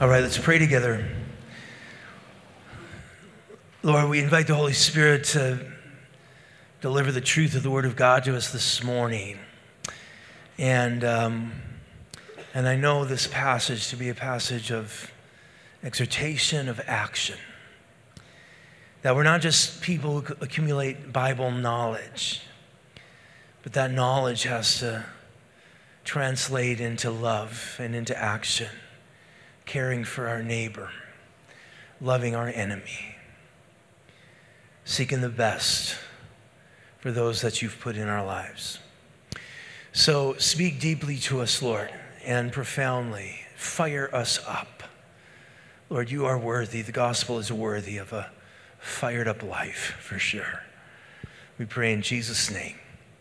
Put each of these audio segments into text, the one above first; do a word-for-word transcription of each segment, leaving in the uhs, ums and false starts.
All right, let's pray together. Lord, we invite the Holy Spirit to deliver the truth of the Word of God to us this morning. And, um, and I know this passage to be a passage of exhortation, of action. That we're not just people who accumulate Bible knowledge, but that knowledge has to translate into love and into action. Caring for our neighbor, loving our enemy, seeking the best for those that you've put in our lives. So speak deeply to us, Lord, and profoundly. Fire us up. Lord, you are worthy. The gospel is worthy of a fired up life, for sure. We pray in Jesus' name.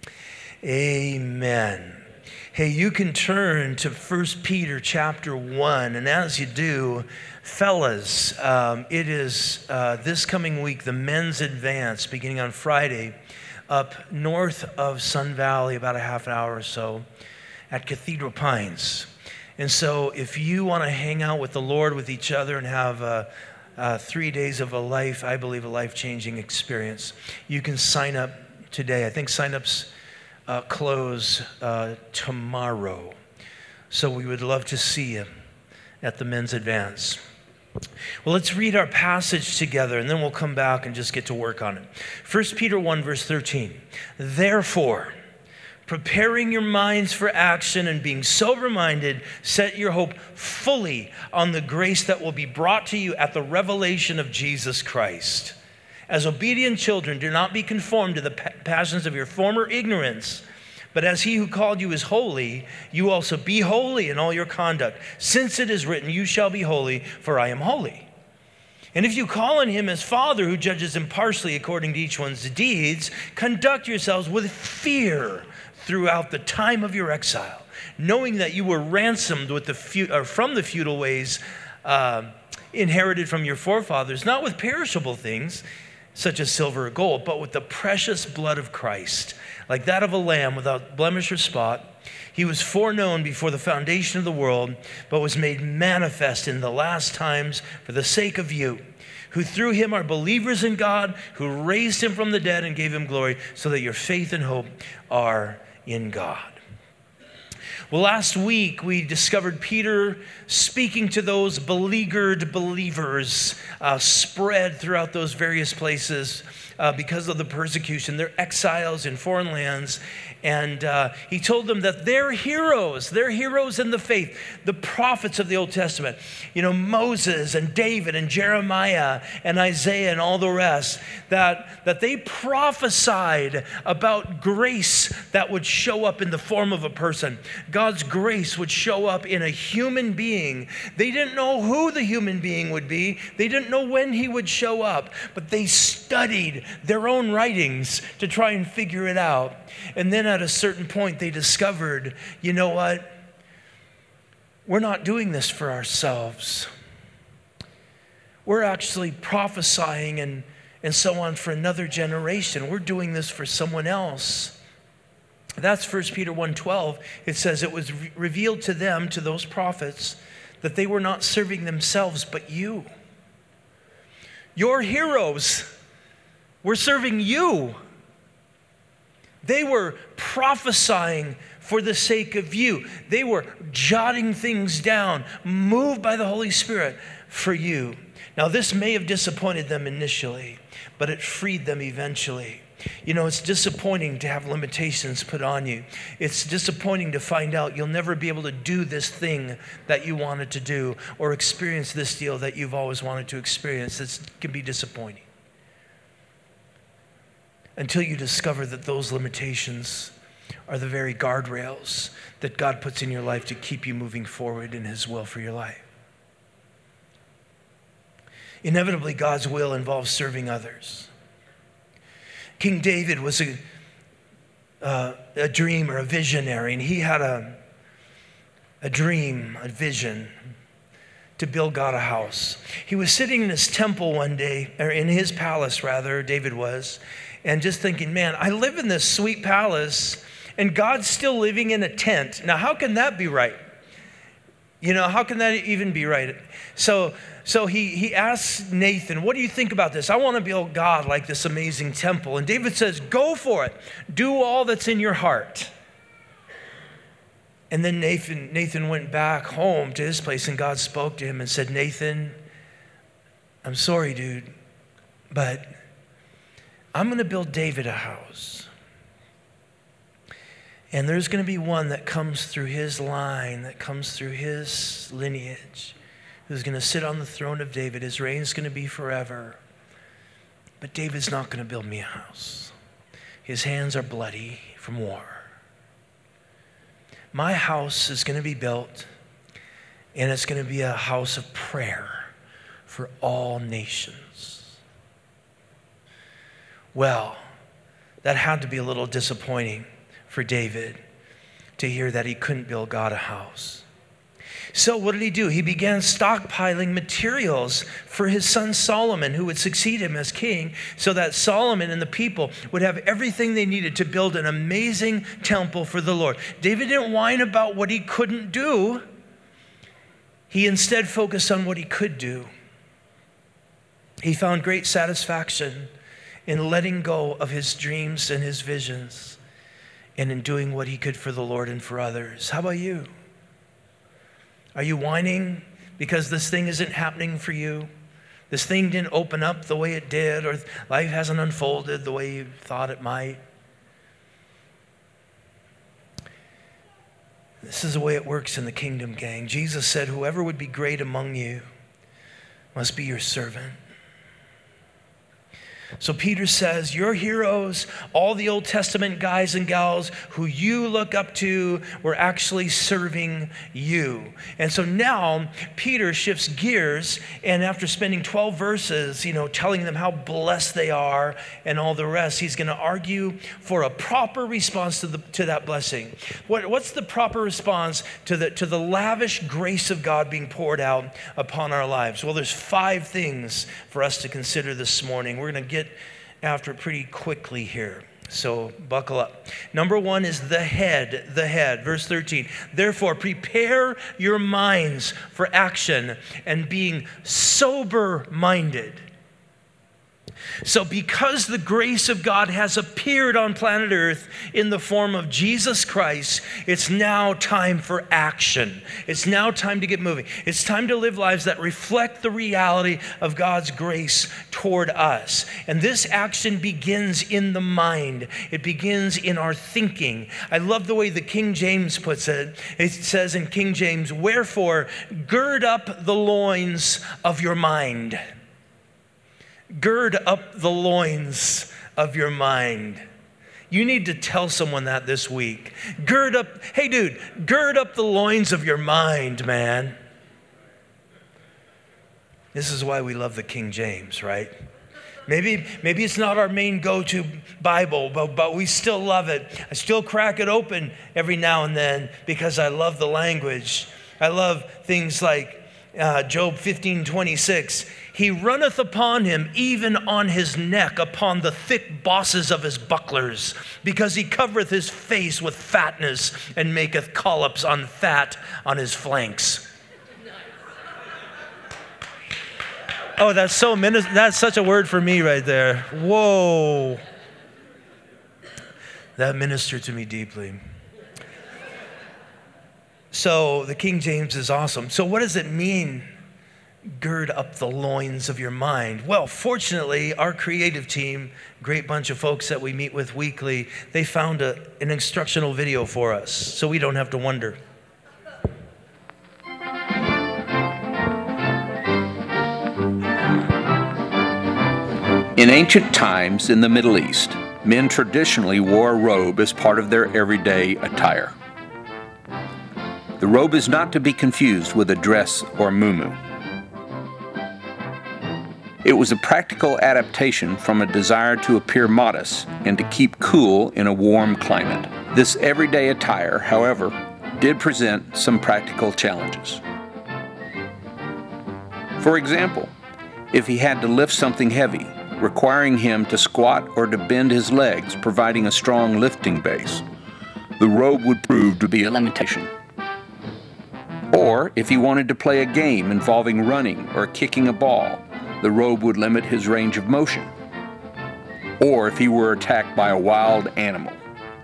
Amen. Hey, you can turn to First Peter chapter one, and as you do, fellas, um, it is uh, this coming week, the men's advance, beginning on Friday, up north of Sun Valley, about a half an hour or so, at Cathedral Pines. And so if you want to hang out with the Lord, with each other, and have uh, uh, three days of a life, I believe, a life-changing experience, you can sign up today. I think sign-ups Uh, close uh, tomorrow. So we would love to see you at the men's advance. Well, let's read our passage together, and then we'll come back and just get to work on it. First Peter one, verse thirteen. Therefore, preparing your minds for action and being sober-minded, set your hope fully on the grace that will be brought to you at the revelation of Jesus Christ. As obedient children, do not be conformed to the passions of your former ignorance, but as he who called you is holy, you also be holy in all your conduct. Since it is written, you shall be holy, for I am holy. And if you call on him as Father, who judges impartially according to each one's deeds, conduct yourselves with fear throughout the time of your exile, knowing that you were ransomed with the fu- or from the futile ways uh, inherited from your forefathers, not with perishable things, such as silver or gold, but with the precious blood of Christ, like that of a lamb without blemish or spot. He was foreknown before the foundation of the world, but was made manifest in the last times for the sake of you, who through him are believers in God, who raised him from the dead and gave him glory, so that your faith and hope are in God. Well, last week we discovered Peter speaking to those beleaguered believers uh, spread throughout those various places uh, because of the persecution. They're exiles in foreign lands. And uh, he told them that they're heroes. They're heroes in the faith. The prophets of the Old Testament, you know, Moses and David and Jeremiah and Isaiah and all the rest, that, that they prophesied about grace that would show up in the form of a person. God's grace would show up in a human being. They didn't know who the human being would be. They didn't know when he would show up, but they studied their own writings to try and figure it out. And then at a certain point, they discovered, you know what? We're not doing this for ourselves. We're actually prophesying and, and so on for another generation. We're doing this for someone else. That's First Peter one twelve. It says it was re- revealed to them, to those prophets, that they were not serving themselves, but you. Your heroes were serving you. They were prophesying for the sake of you. They were jotting things down, moved by the Holy Spirit for you. Now, this may have disappointed them initially, but it freed them eventually. You know, it's disappointing to have limitations put on you. It's disappointing to find out you'll never be able to do this thing that you wanted to do or experience this deal that you've always wanted to experience. It can be disappointing. Until you discover that those limitations are the very guardrails that God puts in your life to keep you moving forward in his will for your life. Inevitably, God's will involves serving others. King David was a, uh, a dreamer, a visionary, and he had a, a dream, a vision to build God a house. He was sitting in his temple one day, or in his palace rather, David was, and just thinking, man, I live in this sweet palace and God's still living in a tent. Now, how can that be right? You know, how can that even be right? So, so he, he asks Nathan, what do you think about this? I want to build God like this amazing temple. And David says, go for it. Do all that's in your heart. And then Nathan, Nathan went back home to his place, and God spoke to him and said, Nathan, I'm sorry, dude, but I'm going to build David a house. And there's going to be one that comes through his line, that comes through his lineage, who's going to sit on the throne of David. His reign's going to be forever. But David's not going to build me a house. His hands are bloody from war. My house is going to be built, and it's going to be a house of prayer for all nations. Well, that had to be a little disappointing for David to hear that he couldn't build God a house. So what did he do? He began stockpiling materials for his son Solomon, who would succeed him as king, so that Solomon and the people would have everything they needed to build an amazing temple for the Lord. David didn't whine about what he couldn't do. He instead focused on what he could do. He found great satisfaction in letting go of his dreams and his visions, and in doing what he could for the Lord and for others. How about you? Are you whining because this thing isn't happening for you? This thing didn't open up the way it did, or life hasn't unfolded the way you thought it might? This is the way it works in the kingdom, gang. Jesus said, whoever would be great among you must be your servant. So Peter says, your heroes, all the Old Testament guys and gals who you look up to, were actually serving you. And so now Peter shifts gears, and after spending twelve verses, you know, telling them how blessed they are and all the rest, he's going to argue for a proper response to the to that blessing. What, what's the proper response to the to the lavish grace of God being poured out upon our lives? Well, there's five things for us to consider this morning. We're going to get after it pretty quickly here. So buckle up. Number one is the head, the head. Verse thirteen, therefore prepare your minds for action and being sober-minded. So because the grace of God has appeared on planet Earth in the form of Jesus Christ, it's now time for action. It's now time to get moving. It's time to live lives that reflect the reality of God's grace toward us. And this action begins in the mind. It begins in our thinking. I love the way the King James puts it. It says in King James, wherefore gird up the loins of your mind. Gird up the loins of your mind. You need to tell someone that this week. Gird up, hey dude, gird up the loins of your mind, man. This is why we love the King James, right? Maybe, maybe it's not our main go-to Bible, but, but we still love it. I still crack it open every now and then because I love the language. I love things like uh, Job fifteen twenty-six. He runneth upon him, even on his neck, upon the thick bosses of his bucklers, because he covereth his face with fatness and maketh collops on fat on his flanks. Oh, that's so that's such a word for me right there. Whoa. That ministered to me deeply. So the King James is awesome. So what does it mean, gird up the loins of your mind? Well, fortunately, our creative team, great bunch of folks that we meet with weekly, they found a, an instructional video for us, so we don't have to wonder. In ancient times in the Middle East, men traditionally wore a robe as part of their everyday attire. The robe is not to be confused with a dress or muumuu. It was a practical adaptation from a desire to appear modest and to keep cool in a warm climate. This everyday attire, however, did present some practical challenges. For example, if he had to lift something heavy, requiring him to squat or to bend his legs, providing a strong lifting base, the robe would prove to be a limitation. Or if he wanted to play a game involving running or kicking a ball, the robe would limit his range of motion. Or if he were attacked by a wild animal.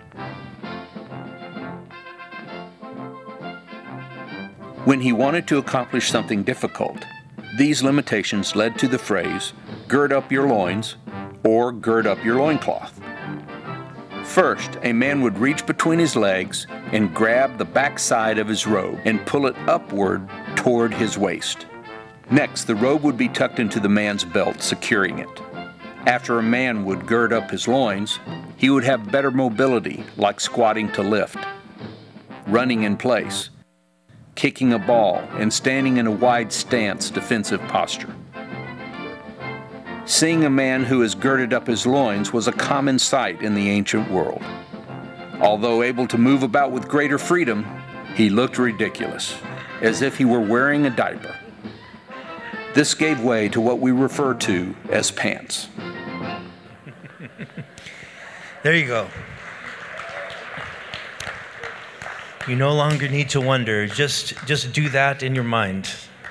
When he wanted to accomplish something difficult, these limitations led to the phrase, gird up your loins, or gird up your loincloth. First, a man would reach between his legs and grab the backside of his robe and pull it upward toward his waist. Next, the robe would be tucked into the man's belt, securing it. After a man would gird up his loins, he would have better mobility, like squatting to lift, running in place, kicking a ball, and standing in a wide stance defensive posture. Seeing a man who has girded up his loins was a common sight in the ancient world. Although able to move about with greater freedom, he looked ridiculous, as if he were wearing a diaper. This gave way to what we refer to as pants. There you go. You no longer need to wonder. Just, just do that in your mind.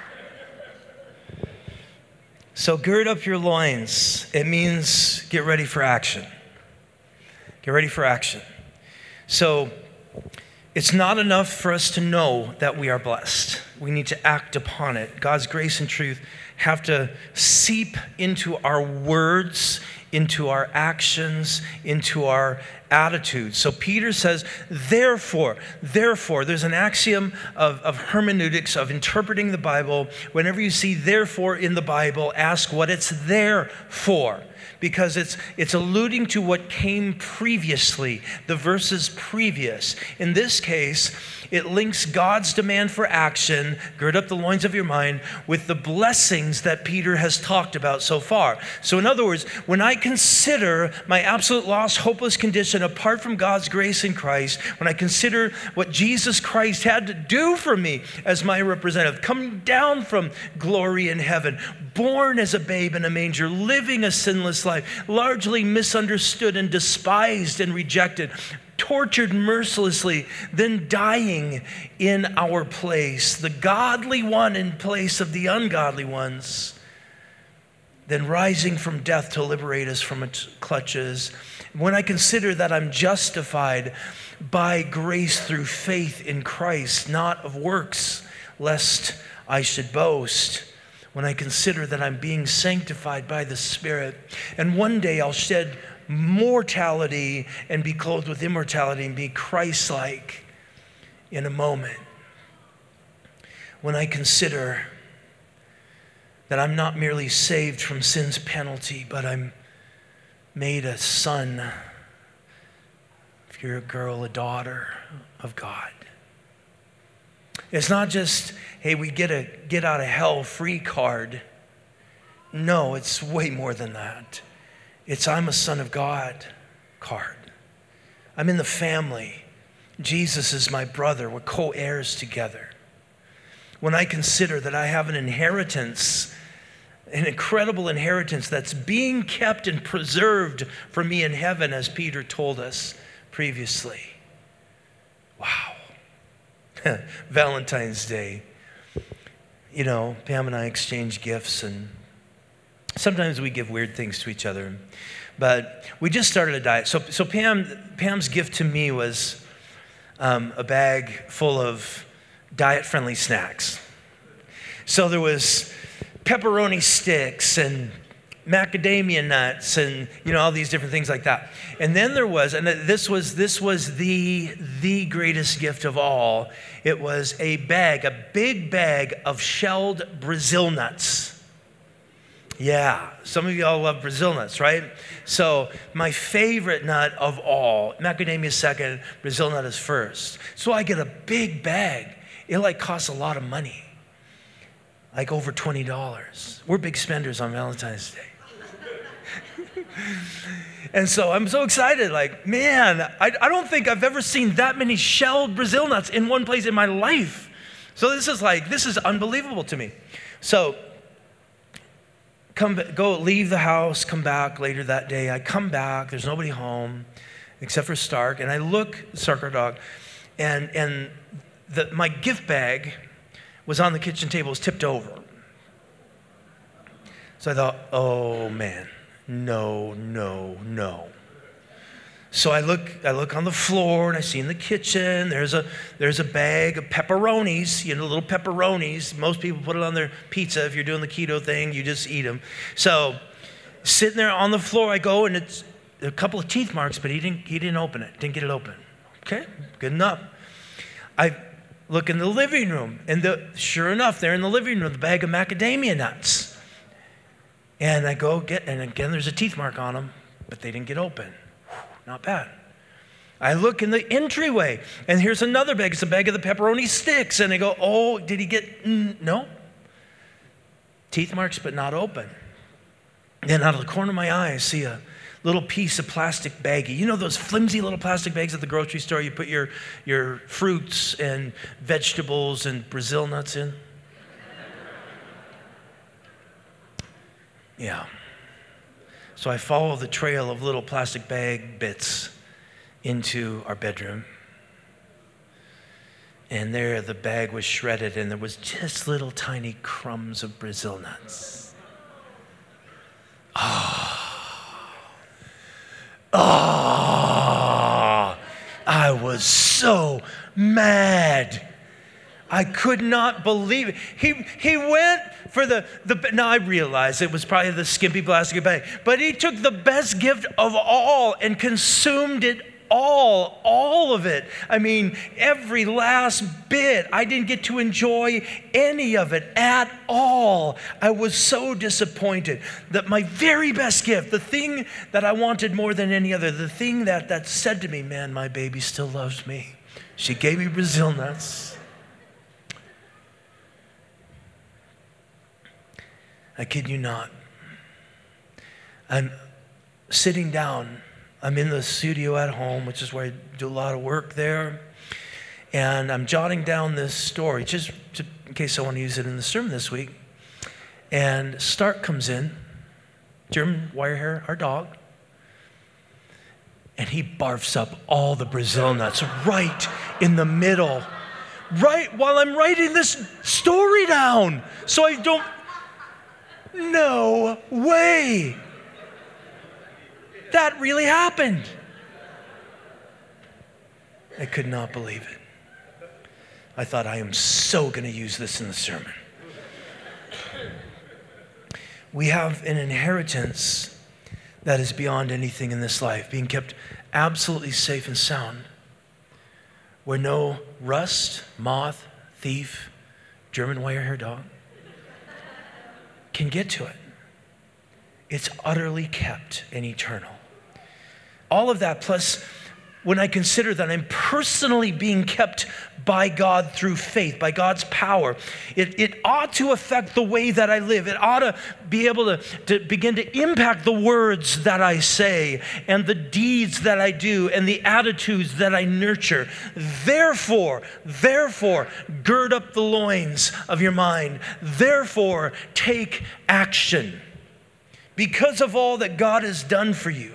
So gird up your loins. It means get ready for action. Get ready for action. So it's not enough for us to know that we are blessed. We need to act upon it. God's grace and truth have to seep into our words, into our actions, into our attitudes. So Peter says, therefore, therefore, there's an axiom of, of hermeneutics, of interpreting the Bible. Whenever you see therefore in the Bible, ask what it's there for. Because it's it's alluding to what came previously, the verses previous. In this case, it links God's demand for action, gird up the loins of your mind, with the blessings that Peter has talked about so far. So in other words, when I consider my absolute lost, hopeless condition apart from God's grace in Christ, when I consider what Jesus Christ had to do for me as my representative, coming down from glory in heaven, born as a babe in a manger, living a sinless life, largely misunderstood and despised and rejected, tortured mercilessly, then dying in our place, the godly one in place of the ungodly ones, then rising from death to liberate us from its clutches. When I consider that I'm justified by grace through faith in Christ, not of works, lest I should boast. When I consider that I'm being sanctified by the Spirit, and one day I'll shed mortality and be clothed with immortality and be Christ-like in a moment. When I consider that I'm not merely saved from sin's penalty, but I'm made a son, if you're a girl, a daughter of God. It's not just, hey, we get a get out of hell free card. No, it's way more than that. It's I'm a son of God card. I'm in the family. Jesus is my brother. We're co-heirs together. When I consider that I have an inheritance, an incredible inheritance that's being kept and preserved for me in heaven, as Peter told us previously. Wow. Valentine's Day. You know, Pam and I exchange gifts, and sometimes we give weird things to each other. But we just started a diet. So, so Pam, Pam's gift to me was um, a bag full of diet-friendly snacks. So there was pepperoni sticks and macadamia nuts and, you know, all these different things like that. And then there was, and this was this was the the greatest gift of all. It was a bag, a big bag of shelled Brazil nuts. Yeah, some of y'all love Brazil nuts, right? So my favorite nut of all, macadamia is second, Brazil nut is first. So I get a big bag. It like costs a lot of money, like over twenty dollars. We're big spenders on Valentine's Day. And so I'm so excited, like, man, I, I don't think I've ever seen that many shelled Brazil nuts in one place in my life. So this is like, this is unbelievable to me. So come, go leave the house, come back later that day. I come back, there's nobody home except for Stark. And I look, Stark, our dog, and, and the, my gift bag was on the kitchen table, was tipped over. So I thought, oh man, no, no, no. So I look, I look on the floor and I see in the kitchen, there's a, there's a bag of pepperonis, you know, little pepperonis. Most people put it on their pizza. If you're doing the keto thing, you just eat them. So sitting there on the floor, I go and it's a couple of teeth marks, but he didn't, he didn't open it, didn't get it open. Okay, good enough. I look in the living room and the, sure enough, there in the living room, the bag of macadamia nuts. And I go get, and again, there's a teeth mark on them, but they didn't get open. Not bad. I look in the entryway, and here's another bag. It's a bag of the pepperoni sticks. And I go, oh, did he get, mm, no. Teeth marks, but not open. Then out of the corner of my eye, I see a little piece of plastic baggie. You know those flimsy little plastic bags at the grocery store you put your, your fruits and vegetables and Brazil nuts in? Yeah. So I follow the trail of little plastic bag bits into our bedroom. And there the bag was shredded and there was just little tiny crumbs of Brazil nuts. Oh. Oh. I was so mad. I could not believe it. He, he went for the, the, now I realize it was probably the skimpy plastic bag, but he took the best gift of all and consumed it all, all of it. I mean, every last bit. I didn't get to enjoy any of it at all. I was so disappointed that my very best gift, the thing that I wanted more than any other, the thing that, that said to me, man, my baby still loves me. She gave me Brazil nuts. I kid you not. I'm sitting down. I'm in the studio at home, which is where I do a lot of work there. And I'm jotting down this story, just to, in case I want to use it in the sermon this week. And Stark comes in, German wire hair, our dog. And he barfs up all the Brazil nuts right in the middle. Right while I'm writing this story down. So I don't... No way. That really happened. I could not believe it. I thought, I am so going to use this in the sermon. We have an inheritance that is beyond anything in this life, being kept absolutely safe and sound, where no rust, moth, thief, German wire-hair dog can get to it. It's utterly kept and eternal. All of that, plus when I consider that I'm personally being kept by God through faith, by God's power, it, it ought to affect the way that I live. It ought to be able to, to begin to impact the words that I say and the deeds that I do and the attitudes that I nurture. Therefore, therefore, gird up the loins of your mind. Therefore, take action. Because of all that God has done for you.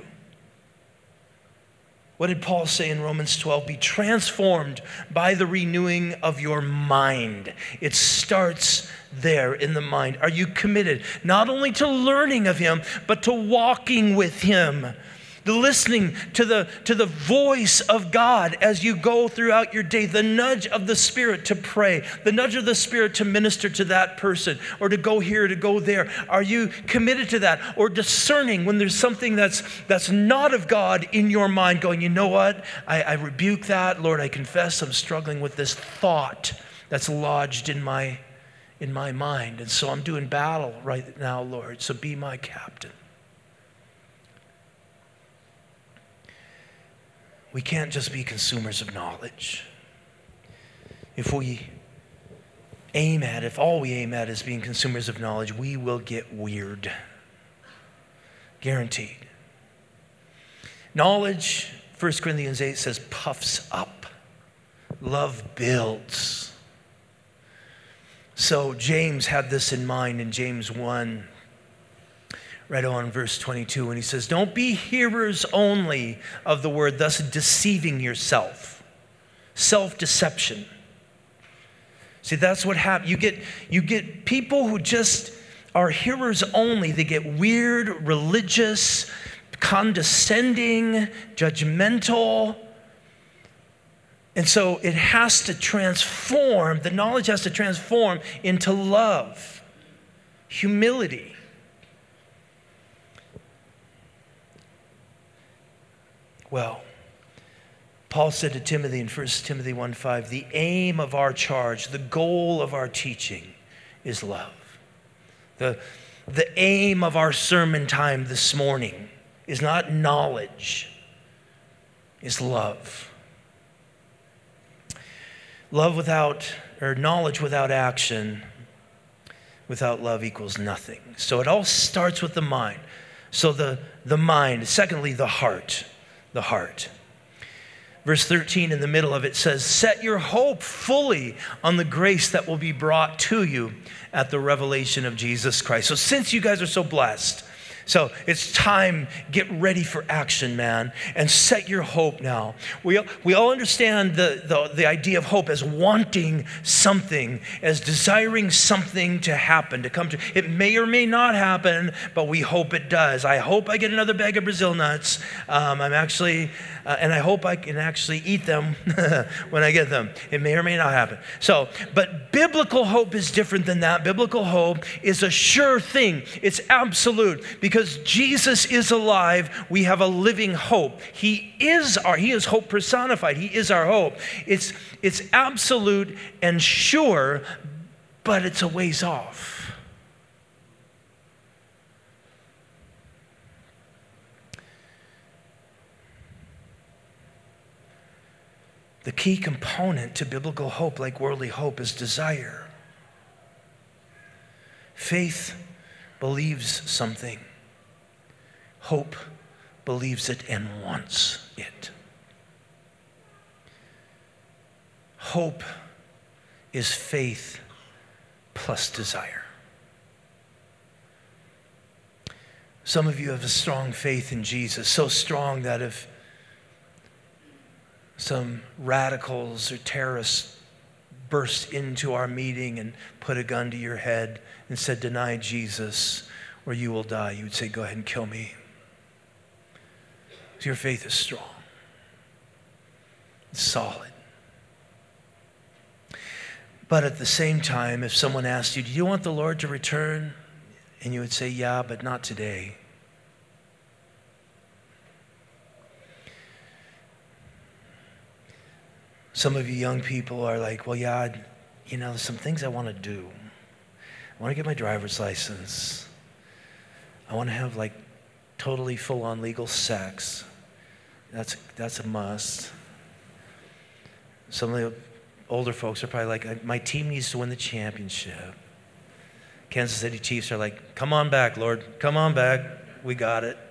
What did Paul say in Romans twelve? Be transformed by the renewing of your mind. It starts there in the mind. Are you committed not only to learning of him, but to walking with him? The listening to the, to the voice of God as you go throughout your day, the nudge of the Spirit to pray, the nudge of the Spirit to minister to that person, or to go here, to go there. Are you committed to that? Or discerning when there's something that's that's not of God in your mind, going, you know what? I, I rebuke that. Lord, I confess I'm struggling with this thought that's lodged in my, in my mind. And so I'm doing battle right now, Lord. So be my captain. We can't just be consumers of knowledge. If we aim at, if all we aim at is being consumers of knowledge, we will get weird. Guaranteed. Knowledge, First Corinthians eight says, puffs up. Love builds. So James had this in mind in James one. Right on verse twenty-two, when he says, don't be hearers only of the word, thus deceiving yourself. Self-deception. See, that's what happens. You get, you get people who just are hearers only. They get weird, religious, condescending, judgmental. And so it has to transform, the knowledge has to transform into love, humility. Well, Paul said to Timothy in First Timothy one five, the aim of our charge, the goal of our teaching is love. The, the aim of our sermon time this morning is not knowledge, is love. Love without, or knowledge without action, without love equals nothing. So it all starts with the mind. So the, the mind, secondly, the heart, the heart. Verse thirteen in the middle of it says, set your hope fully on the grace that will be brought to you at the revelation of Jesus Christ. So since you guys are so blessed, so it's time, get ready for action, man, and set your hope now. We, we all understand the, the, the idea of hope as wanting something, as desiring something to happen, to come to. It may or may not happen, but we hope it does. I hope I get another bag of Brazil nuts. Um, I'm actually, uh, and I hope I can actually eat them when I get them. It may or may not happen. So, but biblical hope is different than that. Biblical hope is a sure thing. It's absolute. Because Jesus is alive, we have a living hope. He is our, he is hope personified. He is our hope. It's, it's absolute and sure, but it's a ways off. The key component to biblical hope, like worldly hope, is desire. Faith believes something. Hope believes it and wants it. Hope is faith plus desire. Some of you have a strong faith in Jesus, so strong that if some radicals or terrorists burst into our meeting and put a gun to your head and said, deny Jesus or you will die, you would say, go ahead and kill me. Your faith is strong. It's solid. But at the same time, if someone asked you, do you want the Lord to return? And you would say, yeah, but not today. Some of you young people are like, well, yeah, I'd, you know, there's some things I want to do. I want to get my driver's license. I want to have like totally full-on legal sex. That's, that's a must. Some of the older folks are probably like, my team needs to win the championship. Kansas City Chiefs are like, come on back, Lord. Come on back. We got it.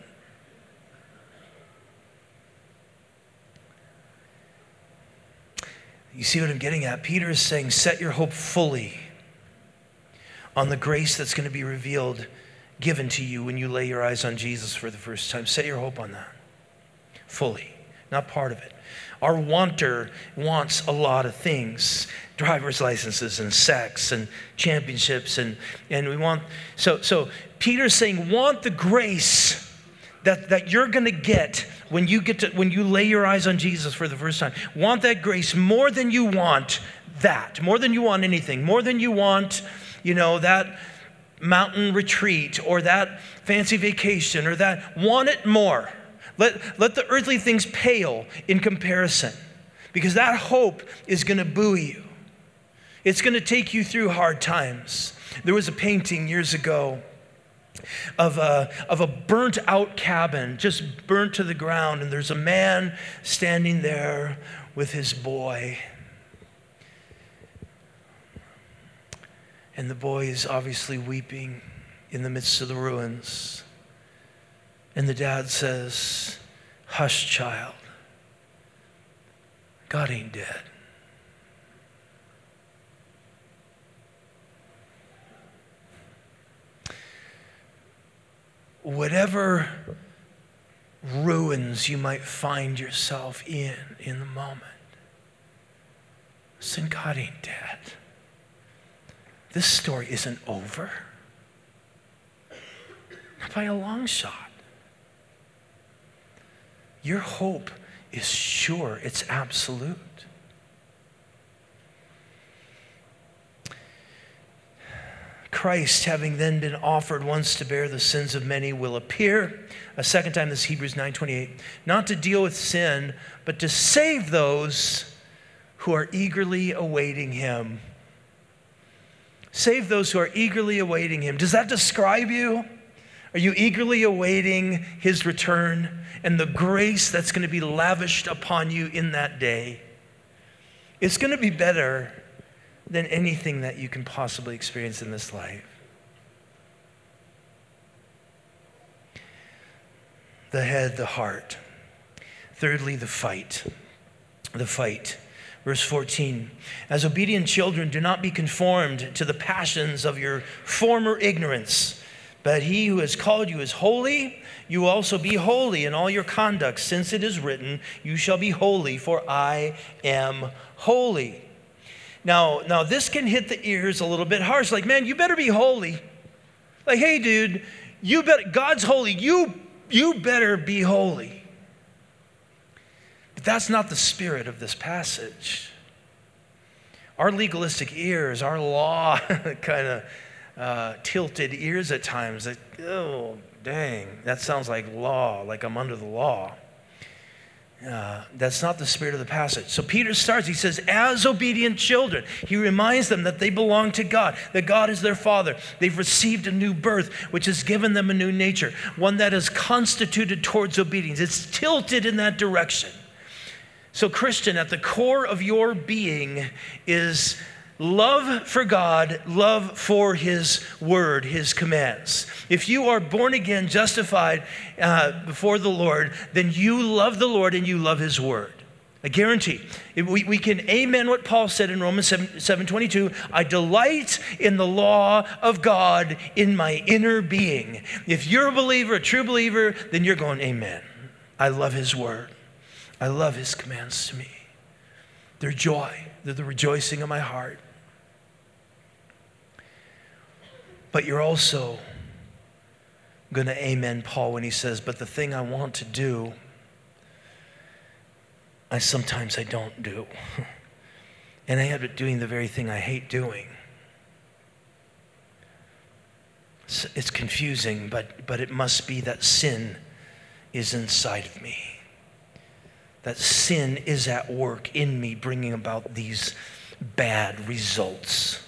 You see what I'm getting at? Peter is saying, set your hope fully on the grace that's going to be revealed, given to you when you lay your eyes on Jesus for the first time. Set your hope on that. Fully, not part of it. Our wanter wants a lot of things. Driver's licenses and sex and championships and, and we want, so, so Peter's saying, want the grace that, that you're gonna get when you get to, when you lay your eyes on Jesus for the first time. Want that grace more than you want that, more than you want anything, more than you want, you know, that mountain retreat or that fancy vacation or that, want it more. Let, let the earthly things pale in comparison, because that hope is going to buoy you. It's going to take you through hard times. There was a painting years ago of a, of a burnt out cabin, just burnt to the ground, and there's a man standing there with his boy. And the boy is obviously weeping in the midst of the ruins. And the dad says, hush, child. God ain't dead. Whatever ruins you might find yourself in in the moment, listen, God ain't dead. this story isn't over. Not by a long shot. Your hope is sure, it's absolute. Christ, having then been offered once to bear the sins of many, will appear a second time, this is Hebrews nine twenty-eight, not to deal with sin, but to save those who are eagerly awaiting him. Save those who are eagerly awaiting him. Does that describe you? Are you eagerly awaiting his return and the grace that's going to be lavished upon you in that day? It's going to be better than anything that you can possibly experience in this life. The head, the heart. Thirdly, the fight. The fight. Verse fourteen, as obedient children, do not be conformed to the passions of your former ignorance, but he who has called you is holy. You also be holy in all your conduct, since it is written, you shall be holy, for I am holy. Now, now this can hit the ears a little bit harsh. Like, man, you better be holy. Like, hey, dude, you better, God's holy. You, you better be holy. But that's not the spirit of this passage. Our legalistic ears, our law kind of uh, tilted ears at times. Like, oh, dang, that sounds like law, like I'm under the law. Uh, that's not the spirit of the passage. So Peter starts, he says, as obedient children, he reminds them that they belong to God, that God is their Father. They've received a new birth, which has given them a new nature, one that is constituted towards obedience. It's tilted in that direction. So Christian, at the core of your being is love for God, love for his word, his commands. If you are born again, justified uh, before the Lord, then you love the Lord and you love his word. I guarantee. We, we can amen what Paul said in Romans seven twenty-two. I delight in the law of God in my inner being. If you're a believer, a true believer, then you're going, amen. I love his word. I love his commands to me. They're joy. They're the rejoicing of my heart. But you're also going to amen Paul when he says, but the thing I want to do, I sometimes I don't do. And I end up doing the very thing I hate doing. It's confusing, but, but it must be that sin is inside of me. That sin is at work in me, bringing about these bad results.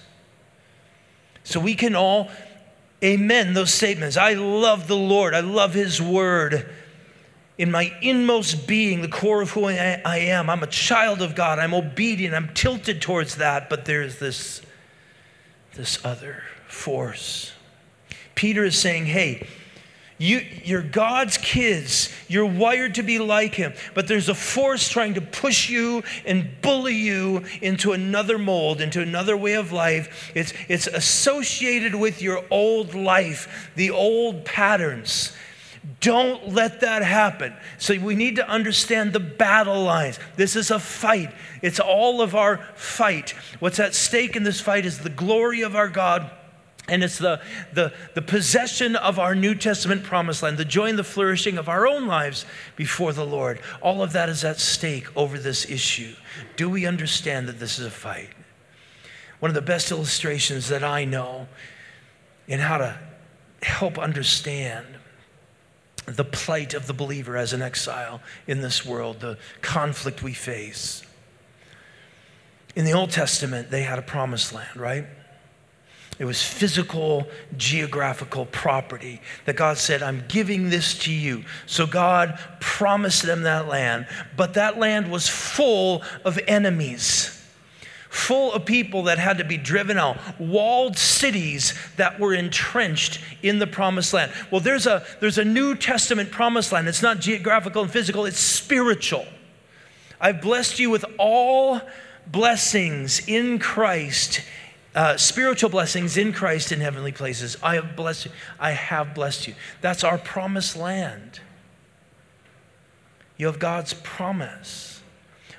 So we can all amen those statements. I love the Lord. I love his word. In my inmost being, the core of who I, I am, I'm a child of God. I'm obedient. I'm tilted towards that. But there's this, this other force. Peter is saying, hey, You, you're God's kids. You're wired to be like him. But there's a force trying to push you and bully you into another mold, into another way of life. It's, it's associated with your old life, the old patterns. Don't let that happen. So we need to understand the battle lines. This is a fight. It's all of our fight. What's at stake in this fight is the glory of our God. And it's the, the, the possession of our New Testament promised land, the joy and the flourishing of our own lives before the Lord. All of that is at stake over this issue. Do we understand that this is a fight? One of the best illustrations that I know in how to help understand the plight of the believer as an exile in this world, the conflict we face. In the Old Testament, they had a promised land, right? It was physical, geographical property that God said, I'm giving this to you. So God promised them that land, but that land was full of enemies, full of people that had to be driven out, walled cities that were entrenched in the promised land. Well, there's a, there's a New Testament promised land. It's not geographical and physical, it's spiritual. I've blessed you with all blessings in Christ. Uh, spiritual blessings in Christ in heavenly places. I have blessed you. I have blessed you. That's our promised land. You have God's promise.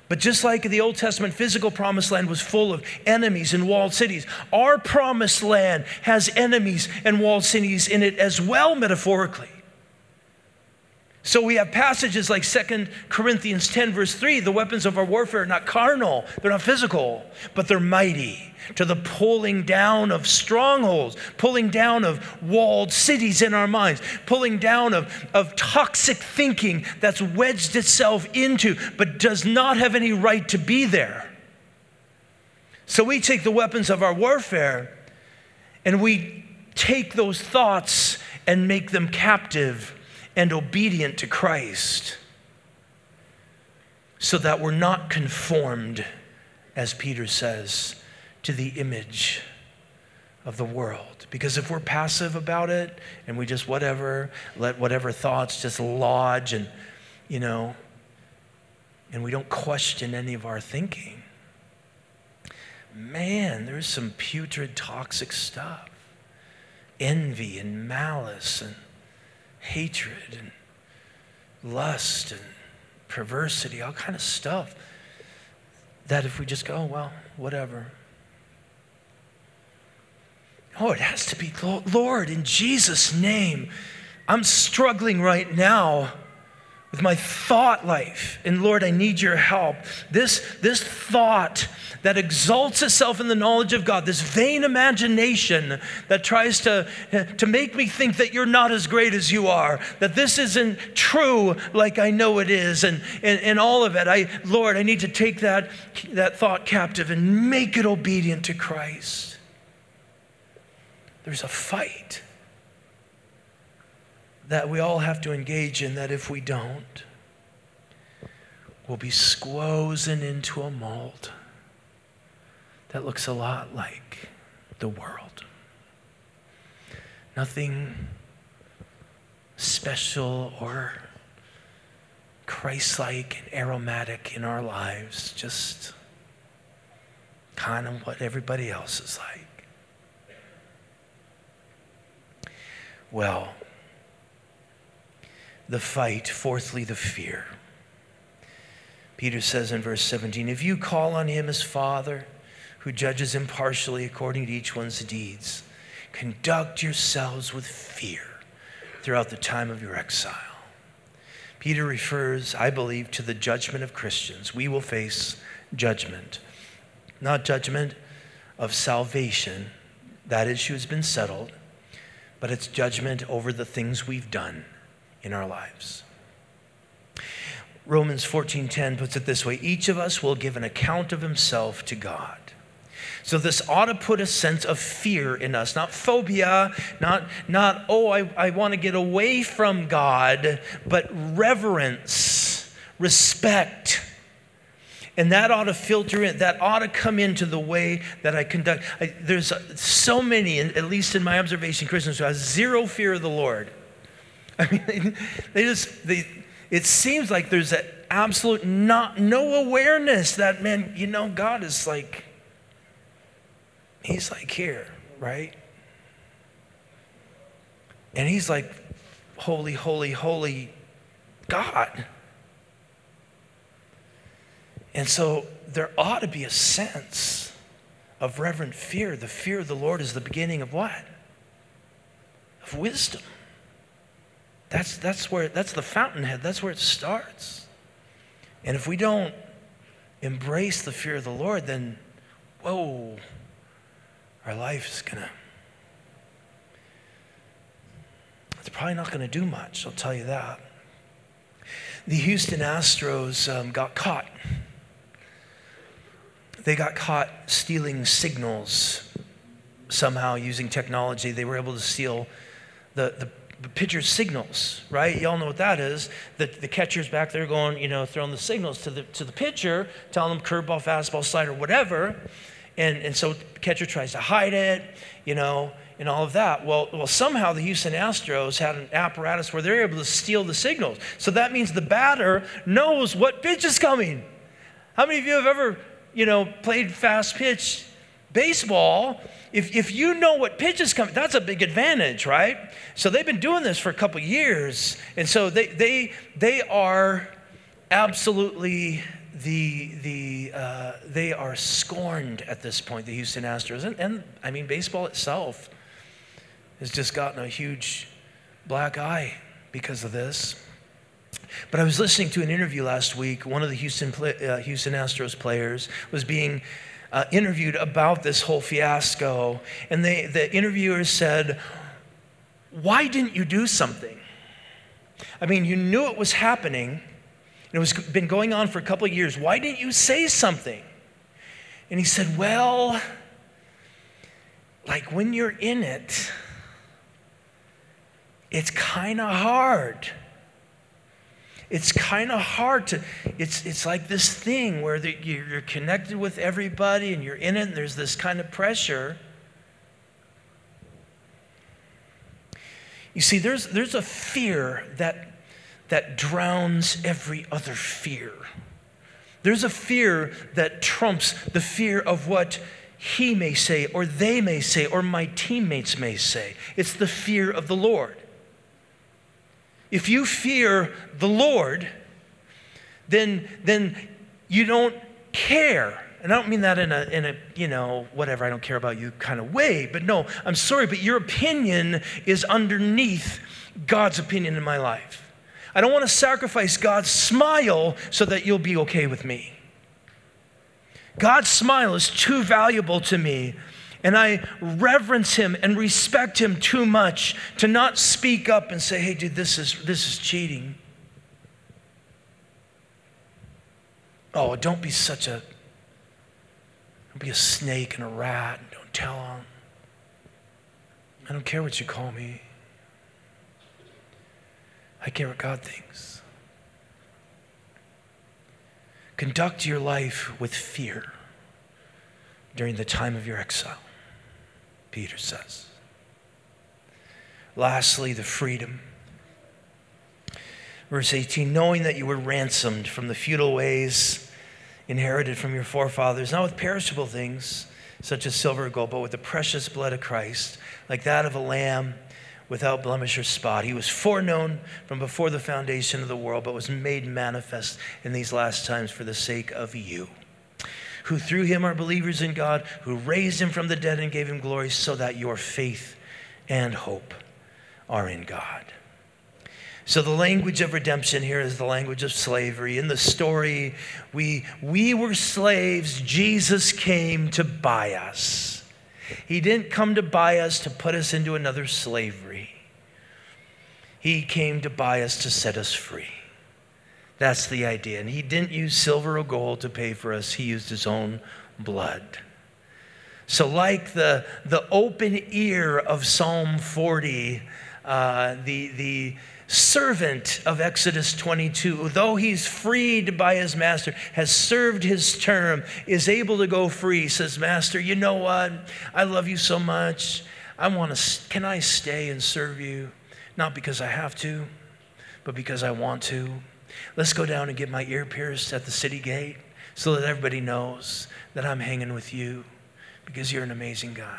But just like the Old Testament physical promised land was full of enemies and walled cities, our promised land has enemies and walled cities in it as well, metaphorically. So we have passages like Second Corinthians ten, verse three, the weapons of our warfare are not carnal, they're not physical, but they're mighty to the pulling down of strongholds, pulling down of walled cities in our minds, pulling down of, of toxic thinking that's wedged itself into, but does not have any right to be there. So we take the weapons of our warfare and we take those thoughts and make them captive and obedient to Christ, so that we're not conformed, as Peter says, to the image of the world. Because if we're passive about it and we just whatever, let whatever thoughts just lodge and, you know, and we don't question any of our thinking, man, there's some putrid, toxic stuff. Envy and malice and hatred and lust and perversity, all kind of stuff that if we just go, oh, well, whatever. Oh, it has to be, Lord, in Jesus' name, I'm struggling right now with my thought life. And Lord, I need your help. This, this thought that exalts itself in the knowledge of God, this vain imagination that tries to, to make me think that you're not as great as you are, that this isn't true like I know it is, and, and, and all of it. I, Lord, I need to take that, that thought captive and make it obedient to Christ. There's a fight that we all have to engage in, that if we don't, we'll be squozing into a mold that looks a lot like the world. Nothing special or Christ-like and aromatic in our lives, just kind of what everybody else is like. Well, the fight, fourthly, the fear. Peter says in verse seventeen, if you call on him as Father, who judges impartially according to each one's deeds, conduct yourselves with fear throughout the time of your exile. Peter refers, I believe, to the judgment of Christians. We will face judgment. Not judgment of salvation. That issue has been settled. But it's judgment over the things we've done in our lives. Romans fourteen ten puts it this way, each of us will give an account of himself to God. So this ought to put a sense of fear in us, not phobia, not, not oh, I, I want to get away from God, but reverence, respect. And that ought to filter in, that ought to come into the way that I conduct. I, there's so many, at least in my observation, Christians who have zero fear of the Lord. I mean, they just, they, it seems like there's an absolute not, no awareness that, man, you know, God is like, he's like here, right? And he's like, holy, holy, holy God. And so there ought to be a sense of reverent fear. The fear of the Lord is the beginning of what? Of wisdom. That's, that's where, that's the fountainhead. That's where it starts. And if we don't embrace the fear of the Lord, then, whoa, our life is gonna, it's probably not gonna do much, I'll tell you that. The Houston Astros um, got caught. They got caught stealing signals somehow using technology. They were able to steal the, the, the pitcher's signals, right? Y'all know what that is. The, the catcher's back there going, you know, throwing the signals to the to the pitcher, telling them curveball, fastball, slider, whatever. And, and so the catcher tries to hide it, you know, and all of that. Well, well, somehow the Houston Astros had an apparatus where they're able to steal the signals. So that means the batter knows what pitch is coming. How many of you have ever, you know, played fast pitch baseball? If if you know what pitch is coming, that's a big advantage, right? So they've been doing this for a couple years, and so they they they are absolutely the the uh, they are scorned at this point, the Houston Astros, and, and I mean baseball itself has just gotten a huge black eye because of this. But I was listening to an interview last week. One of the Houston uh, Houston Astros players was being uh, interviewed about this whole fiasco, and they, the interviewer said, "Why didn't you do something? I mean, you knew it was happening. It was been going on for a couple of years. Why didn't you say something?" And he said, "Well, like when you're in it, it's kind of hard. It's kind of hard to, it's it's like this thing where the, you're connected with everybody and you're in it and there's this kind of pressure." You see, there's there's a fear that that drowns every other fear. There's a fear that trumps the fear of what he may say or they may say or my teammates may say. It's the fear of the Lord. If you fear the Lord, then, then you don't care. And I don't mean that in a, in a, you know, whatever, I don't care about you kind of way. But no, I'm sorry, but your opinion is underneath God's opinion in my life. I don't want to sacrifice God's smile so that you'll be okay with me. God's smile is too valuable to me, and I reverence him and respect him too much to not speak up and say, "Hey, dude, this is this is cheating." Oh, don't be such a, don't be a snake and a rat. Don't tell him. I don't care what you call me. I care what God thinks. Conduct your life with fear during the time of your exile, Peter says. Lastly, the freedom. Verse eighteen, knowing that you were ransomed from the futile ways inherited from your forefathers, not with perishable things, such as silver or gold, but with the precious blood of Christ, like that of a lamb without blemish or spot. He was foreknown from before the foundation of the world, but was made manifest in these last times for the sake of you, who through him are believers in God, who raised him from the dead and gave him glory, so that your faith and hope are in God. So the language of redemption here is the language of slavery. In the story, we, we were slaves. Jesus came to buy us. He didn't come to buy us to put us into another slavery. He came to buy us to set us free. That's the idea. And he didn't use silver or gold to pay for us. He used his own blood. So like the, the open ear of Psalm forty, uh, the, the servant of Exodus twenty-two, though he's freed by his master, has served his term, is able to go free, says, "Master, you know what? I love you so much. I want to, can I stay and serve you? Not because I have to, but because I want to. Let's go down and get my ear pierced at the city gate so that everybody knows that I'm hanging with you because you're an amazing guy."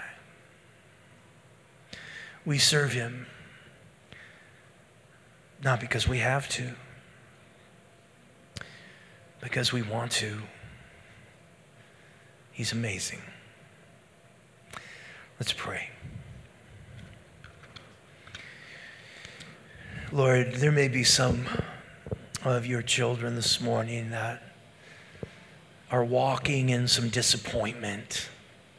We serve him not because we have to, because we want to. He's amazing. Let's pray. Lord, there may be some of your children this morning that are walking in some disappointment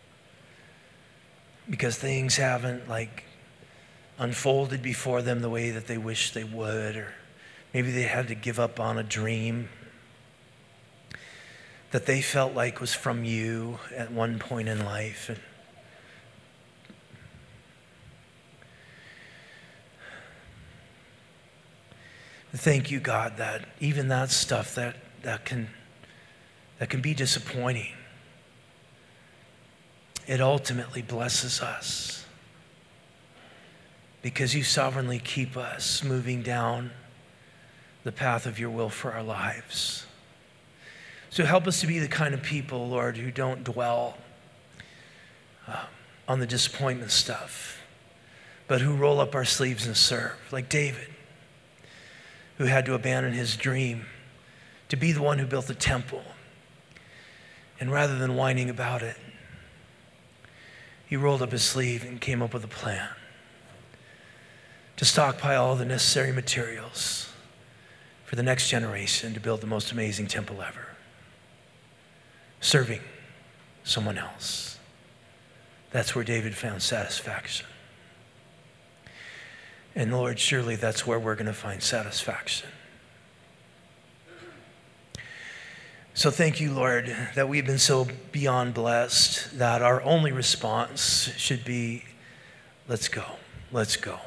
because things haven't like unfolded before them the way that they wish they would, or maybe they had to give up on a dream that they felt like was from you at one point in life. And thank you, God, that even that stuff that, that can that can be disappointing, it ultimately blesses us because you sovereignly keep us moving down the path of your will for our lives. So help us to be the kind of people, Lord, who don't dwell uh, on the disappointment stuff, but who roll up our sleeves and serve, like David, who had to abandon his dream to be the one who built the temple. And rather than whining about it, he rolled up his sleeve and came up with a plan to stockpile all the necessary materials for the next generation to build the most amazing temple ever, serving someone else. That's where David found satisfaction. And Lord, surely that's where we're going to find satisfaction. So thank you, Lord, that we've been so beyond blessed that our only response should be, let's go, let's go.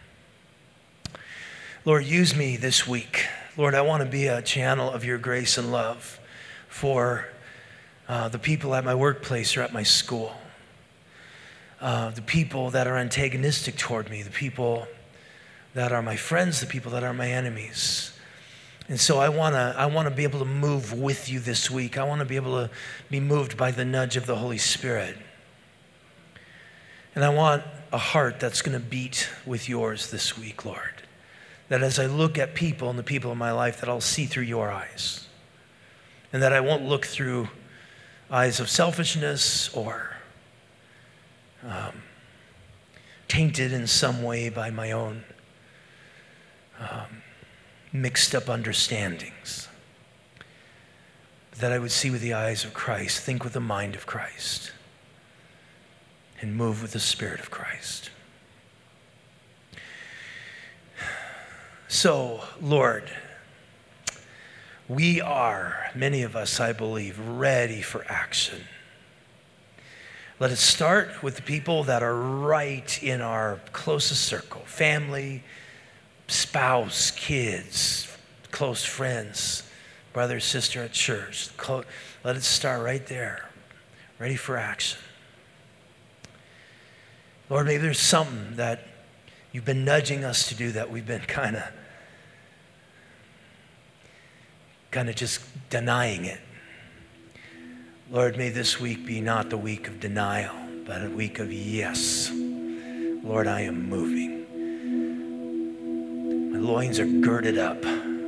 Lord, use me this week. Lord, I want to be a channel of your grace and love for uh, the people at my workplace or at my school, uh, the people that are antagonistic toward me, the people that are my friends, the people that are my enemies. And so I want to I want to be able to move with you this week. I want to be able to be moved by the nudge of the Holy Spirit. And I want a heart that's going to beat with yours this week, Lord. That as I look at people and the people in my life, that I'll see through your eyes. And that I won't look through eyes of selfishness or um, tainted in some way by my own Um, mixed up understandings, that I would see with the eyes of Christ, think with the mind of Christ, and move with the Spirit of Christ. So, Lord, we are, many of us, I believe, ready for action. Let it start with the people that are right in our closest circle, family, spouse, kids, close friends, brother, sister at church. Let it start right there, ready for action. Lord, maybe there's something that you've been nudging us to do that we've been kind of, kind of just denying it. Lord, may this week be not the week of denial, but a week of yes. Lord, I am moving. My loins are girded up,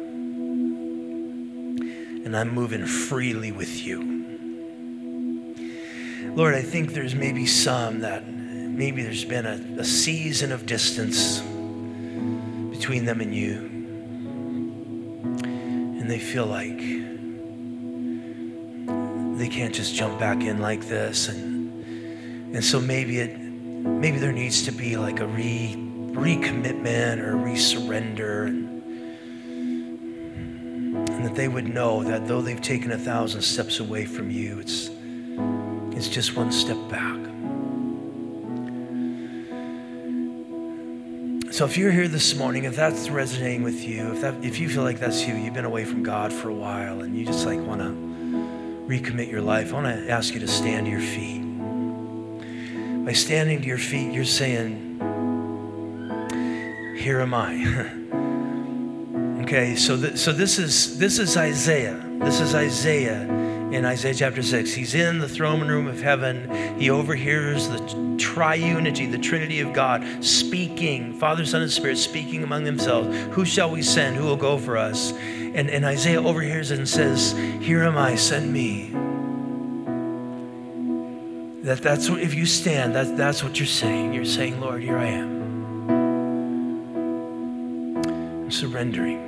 and I'm moving freely with you. Lord, I think there's maybe some that maybe there's been a, a season of distance between them and you, and they feel like they can't just jump back in like this, and and so maybe it maybe there needs to be like a re. recommitment or re-surrender, and, and that they would know that though they've taken a thousand steps away from you, it's it's just one step back. So if you're here this morning, if that's resonating with you, if that if you feel like that's you, you've been away from God for a while and you just like want to recommit your life, I want to ask you to stand to your feet. By standing to your feet, you're saying, here am I. Okay, so th- so this is this is Isaiah. This is Isaiah in Isaiah chapter six. He's in the throne room of heaven. He overhears the triunity, the Trinity of God, speaking, Father, Son, and Spirit, speaking among themselves. Who shall we send? Who will go for us? And, and Isaiah overhears it and says, here am I, send me. That, that's what, if you stand, that, that's what you're saying. You're saying, Lord, here I am. I'm surrendering.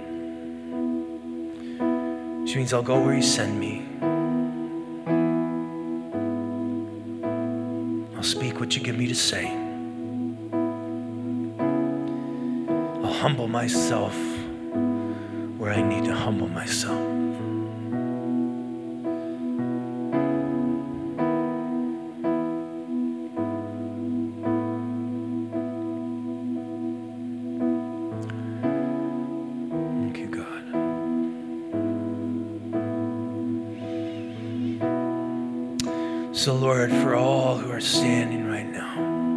Which means I'll go where you send me. I'll speak what you give me to say. I'll humble myself where I need to humble myself. So Lord, for all who are standing right now,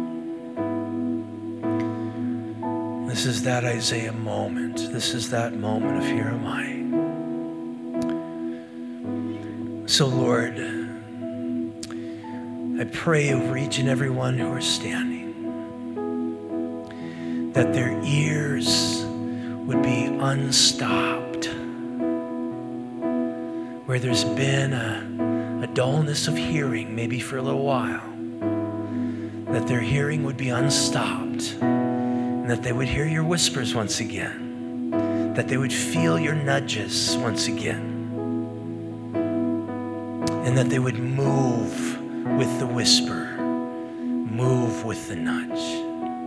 this is that Isaiah moment. This is that moment of here am I. So Lord, I pray over each and every one who are standing, that their ears would be unstopped where there's been a, a dullness of hearing, maybe for a little while, that their hearing would be unstopped, and that they would hear your whispers once again, that they would feel your nudges once again, and that they would move with the whisper, move with the nudge.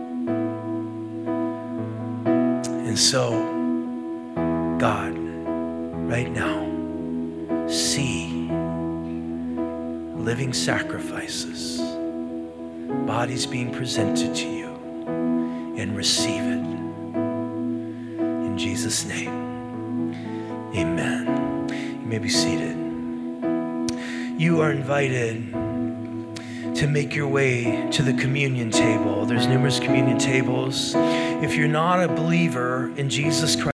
And so, God, right now, see living sacrifices, bodies being presented to you, and receive it. In Jesus' name, amen. You may be seated. You are invited to make your way to the communion table. There's numerous communion tables. If you're not a believer in Jesus Christ,